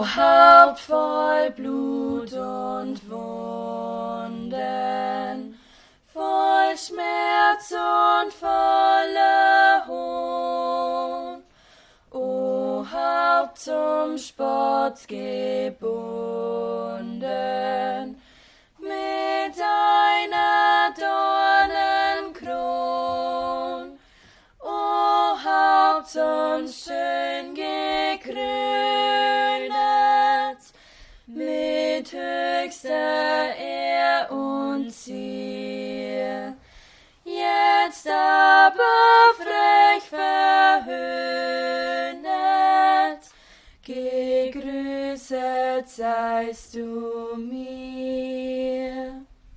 Haupt voll Blut und Wunden, voll Schmerz und voller Hohn, o Haupt zum Spott gebunden, mit einer Dornenkron, o Haupt uns schön gekrönet, mit höchster Ehr und Zier, jetzt aber frech verhöhnet, gegrüßet seist du mir.